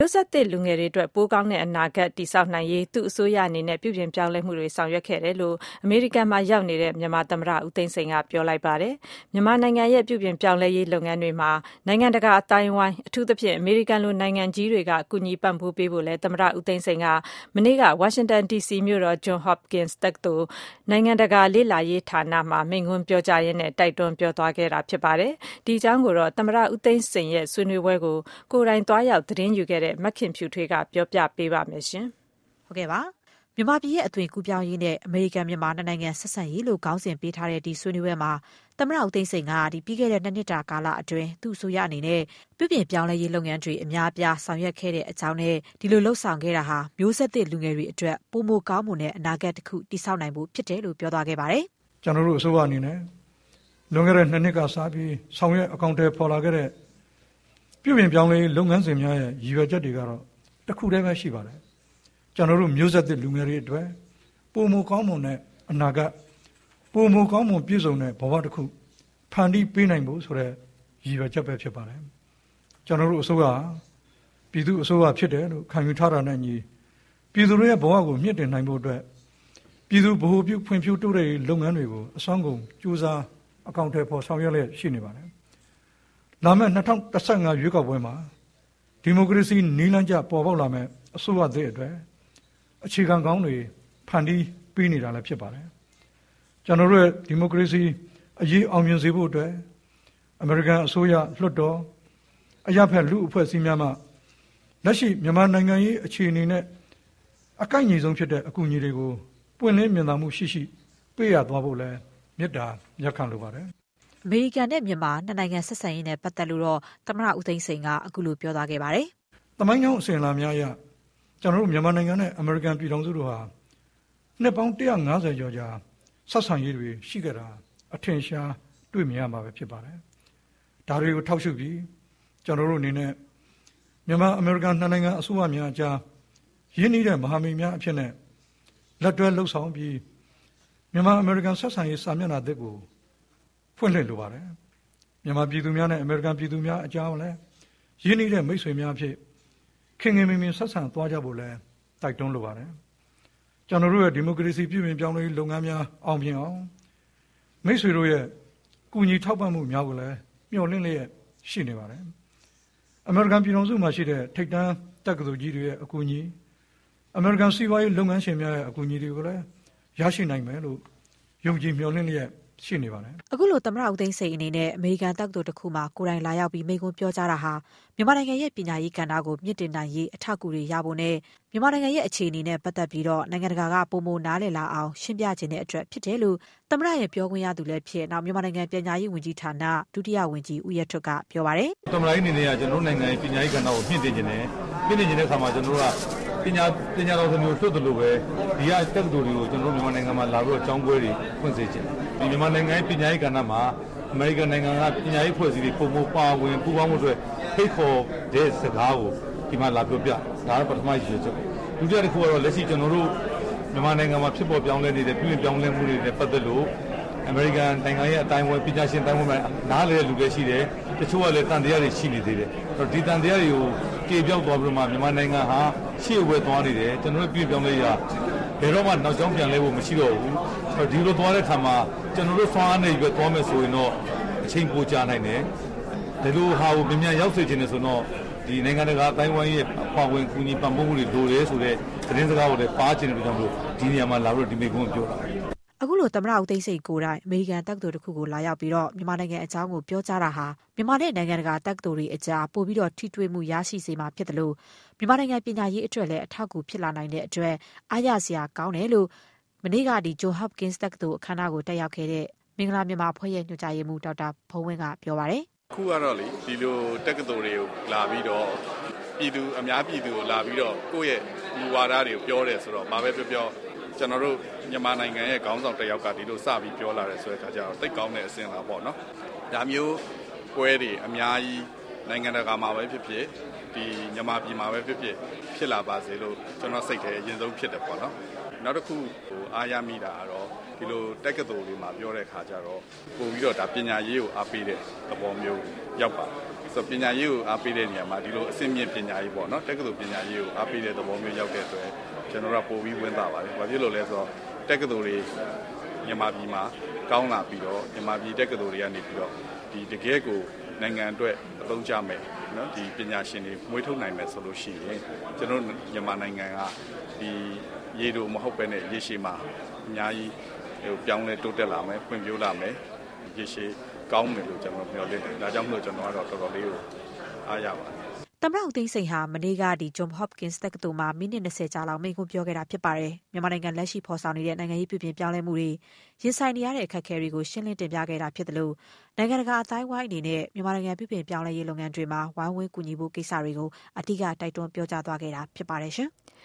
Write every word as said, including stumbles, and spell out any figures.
မျိုးဆက်သစ်လူငယ်တွေအတွက်ပိုကောင်းတဲ့အနာဂတ်တည်ဆောက်နိုင်ရေးသူ့အစိုးရအနေနဲ့ပြုပြင်ပြောင်းလဲမှုတွေဆောင်ရွက်ခဲ့တယ်လို့အမေရိကန်မှာရောက်နေတဲ့မြန်မာသမ္မတဦးသိန်းစိန်ကပြောလိုက်ပါတယ်။မြန်မာနိုင်ငံရဲ့ပြုပြင်ပြောင်းလဲရေးလုပ်ငန်းတွေမှာနိုင်ငံတကာအတိုင်းအဝိုင်းအထူးသဖြင့်အမေရိကန်လိုနိုင်ငံကြီးတွေကအကူအညီပံ့ပိုးပေးဖို့လဲသမ္မတဦးသိန်းစိန်ကမနေ့ကဝါရှင်တန်ဒီစီမြို့တော် Johns Hopkins တက္ကသိုလ်နိုင်ငံတကာလေ့လာရေးဌာနမှာမိန့်ခွန်းပြောကြားရင်းနဲ့တိုက်တွန်းပြောသွားခဲ့တာဖြစ်ပါတယ်။ဒီအကြောင်းကိုတော့သမ္မတဦးသိန်းစိန်ရဲ့ဆွေးနွေးပွဲကိုကိုယ်တိုင်သွားရောက်သတင်းယူခဲ့တဲ့မခင်ဖြူထွေးကပြောပြပေးပါမယ်ရှင်။ဟုတ်ကဲ့ပါ။မြန်မာပြည်ရဲ့အသွင်ကူးပြောင်းရေးနဲ့အမေရိကန်မြန်မာနှစ်နိုင်ငံဆက်ဆံရေးလို့ခေါင်းစဉ်ပေးထားတဲ့ဒီဆွေးနွေးပွဲမှာသမ္မတဦးသိန်းစိန်ကဒီပြီးခဲ့တဲ့နှစ်နှစ်တာကာလအတွင်းသူ့အစိုးရအနေနဲ့ပြုပြင်ပြောင်းလဲရေးလုပ်ငန်းတွေအများအပြားဆောင်ရွက်ခဲ့တဲ့အကြောင်းနဲ့ဒီလိုလှုပ်ဆောင်ခဲ့တာဟာမျိုးဆက်သစ်လူငယ်တွေအတွက်ပိုမိုကောင်းမွန်တဲ့အနာဂတ်တစ်ခုတည်ဆောက်နိုင်ဖို့ဖြစ်တယ်လို့ပြောသွားခဲ့ပါတယ်။ကျွန်တော်တို့အစိုးရအနေနဲ့လွန်ခဲ့တဲ့နှစ်နှစ်ကစပြီးဆောင်ရွက်အကောင့်တွေပေါ်လာခဲ့တဲ့ပြုပြင်ပြောင်းလဲရေးလုပ်ငန်းစဉ်များရဲ့ရည်ရွယ်ချက်တွေကတော့တစ်ခုတည်းပဲရှိပါတယ်ကျွန်တော်တို့မျိုးဆက်သစ်လူငယ်တွေအတွက်ပိုမိုကောင်းမွန်တဲ့အနာဂတ်ပိုမိုကောင်းမွန်ပြည့်စုံတဲ့ဘဝတစ်ခုဖန်တီးပေးနိုင်ဖို့ဆိုတဲ့ရည်ရွယ်ချက်ပဲဖြစ်ပါတယ်ကျွန်တော်တို့အစိုးရပြည်သူအစိုးရဖြစ်တယ်လို့ခံယူထားတာနဲ့ညီပြည်သူတွေရဲ့ဘဝကိုမြင့်တင်နိုင်ဖို့အတွက်ပြည်သူဗဟိုပြုဖွံ့ဖြိုးတိုးတက်ရေးလုပ်ငန်းတွေကိုအစွမ်းကုန်ကြိုးစားအကောင့်ထဲပေါ်ဆောင်ရွက်လျက်ရှိနေပါတယ်လာမယ့်၂၀၁၅ရွေးကောက်ပွဲမှာဒီမိုကရေစီနည်းလမ်းကျပေါ်ပေါက်လာမယ့်အစိုးရသစ်အတွက်အခြေခံကောင်းတွေဖန်တီးပေးနေတာလည်းဖြစ်ပါတယ်ကျွန်တော်တို့ရဲ့ဒီမိုကရေစီအရေးအောင်မြင်စေဖို့အတွက်အမေရိကန်အစိုးရလွှတ်တော်အရပ်ဖက်လူအဖွဲ့အစည်းများမှလက်ရှိမြန်မာနိုင်ငံရေးအခြေအနေနဲ့အကိုက်ညီဆုံးဖြစ်တဲ့အကူအညီတွေကိုပွင့်လင်းမြင်သာမှုရှိရှိပေးရသွားဖို့လည်းမြစ်တာရက်ခံလိုပါတယ်အမေရိကန်နဲ့မြန်မာနှစ်နိုင်ငံဆက်ဆံရေးနဲ့ပတ်သက်လို့တော့သမ္မတဦးသိန်းစိန်ကအခုလိုပြောသွားခဲ့ပါတယ်။သမိုင်းကြောင်းအစဉ်အလာများအရကျွန်တော်တို့မြန်မာနိုင်ငံနဲ့အမေရိကန်ပြည်ထောင်စုတို့ဟာနှစ်ပေါင်း၁၅၀ကျော်ကြာဆက်ဆံရေးတွေရှိခဲ့တာအထင်ရှားတွေ့မြင်ရမှာပဲဖြစ်ပါတယ်။ဒါတွေကိုထောက်ရှုပြီးကျွန်တော်တို့အနေနဲ့မြန်မာအမေရိကန်နှစ်နိုင်ငံအစိုးရများအကြားရင်းနှီးတဲ့မဟာမိတ်များအဖြစ်နဲ့လက်တွဲလှုပ်ဆောင်ပြီးမြန်မာအမေရိကန်ဆက်ဆံရေးစာမျက်နှာသစ်ကိုဖွင့်လှစ်လိုပါတယ်မြန်မာပြည်သူများနဲ့အမေရိကန်ပြည်သူများအကြောင်းလည်းရင်းနှီးတဲ့မိတ်ဆွေများဖြစ်ခင်ခင်မင်မင်ဆက်ဆံသွားကြဖို့လည်းတိုက်တွန်းလိုပါတယ်ကျွန်တော်တို့ရဲ့ဒီမိုကရေစီပြုပြင်ပြောင်းလဲရေးလုပ်ငန်းများအောင်မြင်အောင်မိတ်ဆွေတို့ရဲ့ကူညီထောက်ပံ့မှုများကိုလည်းမျှော်လင့်လျက်ရှိနေပါတယ်အမေရိကန်ပြည်ထောင်စုမှာရှိတဲ့ထိပ်တန်းတက္ကသိုလ်ကြီးတွေရဲ့အကူအညီအမေရိကန်စီးပွားရေးလုပ်ငန်းရှင်များရဲ့အကူအညီတွေကိုလည်းရရှိနိုင်မယ်လို့ယုံကြည်မျှော်လင့်လျက်ရှိနေပါတယ်အခုလိုသမ္မတဦးသိန်းစိန်အနေနဲ့အမေရိကန်တက္ကသိုလ်တစ်ခုမှာကိုယ်တိုင်လာရောက်ပြီးမိန့်ခွန်းပြောကြားတာဟာမြန်မာနိုင်ငံရဲ့ပညာရေးကဏ္ဍကိုမြင့်တင်နိုင်ရေးအထောက်အကူတွေရဖို့နဲ့မြန်မာနိုင်ငံရဲ့အခြေအနေနဲ့ပတ်သက်ပြီးတော့နိုင်ငံတကာကပုံမနားလည်လာအောင်ရှင်းပြခြင်းတဲ့အတွက်ဖြစ်တယ်လို့သမ္မတရဲ့ပြောခွင့်ရသူလည်းဖြစ်နောက်မြန်မာနိုင်ငံပညာရေးဝန်ကြီးဌာနဒုတိယဝန်ကြီးဦးရထွဋ်ကပြောပါတယ်သမ္မတကြီးအနေနဲ့ကကျွန်တော်တို့နိုင်ငံရဲ့ပညာရေးကဏ္ဍကိုမြင့်တင်ခြင်းနဲ့မြင့်တင်ခြင်းတဲ့အခါမှာကျွန်တော်တို့ကပညာပညာတော်မျိုးလွတ်တယ်လို့ပဲဒီကတက္ကသိုလ်တွေကိုကျွန်တော်တို့မြန်မာနိုင်ငံမှာလာပြီးတော့ကျောင်းပွဲတွေဖွင့်စေခြင်းဒီမြန်မာနိုင်ငံရဲ့ပညာရေးကဏ္ဍမှာအမေရိကန်နိုင်ငံကပညာရေးဖွဲ့စည်းတွေပုံမပါဝင်ပူးပေါင်းမှုတွေဖိတ်ခေါ်တဲ့စကားကိုဒီမှာလာပြောပြဒါကပထမရည်ရွယ်ချက်ဒုတိယတစ်ခုကတော့လက်ရှိကျွန်တော်တို့မြန်မာနိုင်ငံမှာဖြစ်ပေါ်ပြောင်းလဲနေတဲ့ပြည်ပြောင်းလဲမှုတွေနဲ့ပတ်သက်လို့အမေရိကန်နိုင်ငံရဲ့အတိုင်းအဝိုင်းပညာရှင်တိုင်းဝိုင်းမှာနားလည်တဲ့လူတွေရှိတယ်တချို့ကလည်းတန်တရားတွေရှိနေသေးတယ်အဲ့တော့ဒီတန်တရားတွေကိုကြေပြောက်သွားပြီးတော့မှမြန်မာနိုင်ငံဟာရှေ့ဝဲသွားနေတယ်ကျွန်တော်တို့ပြည်ပြောင်းလဲရဘယ်တော့မှနောက်ကျောင်းပြန်လဲဖို့မရှိတော့ဘူးအဲ့တော့ဒီလိုသွားတဲ့အခါမှာကျွန်တော်တို့ဆွမ်းအားနေရွယ်သွားမယ်ဆိုရင်တော့အချိန်ပိုကြာနိုင်တယ်ဒီလိုဟာကိုမြန်မြန်ရောက်စေချင်တယ်ဆိုတော့ဒီနိုင်ငံတကာအတိုင်းဝိုင်းရဲ့ပါဝင်ကူညီပံ့ပိုးမှုတွေလိုတယ်ဆိုတဲ့သတင်းစကားကိုလည်းပါချင်တဲ့ကြောင့်မလို့ဒီနေရာမှာလာပြီးတော့ဒီမိကုန်းပြောတာအခုလိုသမ္မတဦးသိန်းစိန်ကိုယ်တိုင်အမေရိကန်တက္ကသိုလ်တစ်ခုကိုလာရောက်ပြီးတော့မြန်မာနိုင်ငံအကြောင်းကိုပြောကြားတာဟာမြန်မာနဲ့နိုင်ငံတကာတက္ကသိုလ်တွေအကြားပို့ပြီးတော့ထိတွေ့မှုရရှိစေမှာဖြစ်တယ်လို့မြန်မာနိုင်ငံပညာရေးအတွက်လည်းအထောက်အကူဖြစ်လာနိုင်တဲ့အတွက်အားရစရာကောင်းတယ်လို့မနေ့ကဒီ Johns Hopkins တက္ကသိုလ်အခမ်းအနားကိုတက်ရောက်ခဲ့တဲ့မင်္ဂလာမြန်မာအဖွဲ့ရဲ့ညွှန်ကြားရေးမှူးဒေါက်တာဖုန်းဝင်းကပြောပါတယ်ခုကတော့လေဒီလိုတက္ကသိုလ်တွေကိုလာပြီးတော့ပြည်သူအများပြည်သူကိုလာပြီးတော့ကိုယ့်ရဲ့မူဝါဒတွေကိုပြောတယ်ဆိုတော့ဘာပဲပြောပြောကျွန်တော်တို့မြန်မာနိုင်ငံရဲ့ခေါင်းဆောင်တစ်ယောက်ကဒီလိုစပြီးပြောလာတယ်ဆိုတဲ့အခါကျတော့တိတ်ကောင်းတဲ့အဆင့်လာပေါ့နော်ဒါမျိုးပွဲတွေအများကြီးနိုင်ငံတကာမှာပဲဖြစ်ဖြစ်ဒီမြန်မာပြည်မှာပဲဖြစ်ဖြစ်ဖြစ်လာပါစေလို့ကျွန်တော်စိတ်ထဲအရင်ဆုံးဖြစ်တယ်ပေါ့နော်နောက်တစ်ခုဟိုအားရမိတာကတော့ဒီလိုတက္ကသိုလ်တွေမှာပြောတဲ့အခါကျတော့ပို့ပြီးတော့ဒါပညာရေးကိုအားပေးတဲ့သဘောမျိုးရောက်ပါတယ်ဆိုပညာရေးကိုအားပေးတဲ့နေရာမှာဒီလိုအဆင့်မြင့်ပညာရေးပေါ့နော်တက္ကသိုလ်ပညာရေးကိုအားပေးတဲ့သဘောမျိုးရောက်တဲ့အတွက်ကျွန်တော်တို့ပို့ပြီးဝင်တာပါတယ်ဘာဖြစ်လို့လဲဆိုတော့တက္ကသိုလ်တွေမြန်မာပြည်မှာကောင်းလာပြီးတော့မြန်မာပြည်တက္ကသိုလ်တွေကနေပြီးတော့ဒီတကယ်ကိုနိုင်ငံအတွက်အသုံးချမယ်နော်ဒီပညာရှင်တွေမွေးထုတ်နိုင်မယ်ဆိုလို့ရှိရင်ကျွန်တော်မြန်မာနိုင်ငံကဒီရေတို့မဟုတ်ပဲနဲ့ရေရှည်မှာအများကြီးဟိုပြောင်းလဲတိုးတက်လာမယ်ဖွံ့ဖြိုးလာမယ်ရေရှည်ကောင်းမယ်လို့ကျွန်တော်မျှော်လင့်တယ်ဒါကြောင့်မို့ကျွန်တော်ကတော့တော်တော်လေးကိုအားရပါတယ်သမ္မတဦးသိန်းစိန်ဟာမနေ့ကဒီ Johns Hopkins တက္ကသိုလ်မှာမိနစ်၂၀ကြာလောက်မိန့်ခွန်းပြောခဲ့တာဖြစ်ပါတယ်မြန်မာနိုင်ငံလက်ရှိဖော်ဆောင်နေတဲ့နိုင်ငံရေးပြုပြင်ပြောင်းလဲမှုတွေရင်ဆိုင်နေရတဲ့အခက်အခဲတွေကိုရှင်းလင်းတင်ပြခဲ့တာဖြစ်တယ်လို့နိုင်ငံတကာအတိုင်းဝိုင်းအနေနဲ့မြန်မာနိုင်ငံပြုပြင်ပြောင်းလဲရေးလုပ်ငန်းတွေမှာဝိုင်းဝန်းကူညီဖို့ကိစ္စတွေကိုအထူးတိုက်တွန်းပြောကြားသွားခဲ့တာဖြစ်ပါတယ်ရှင်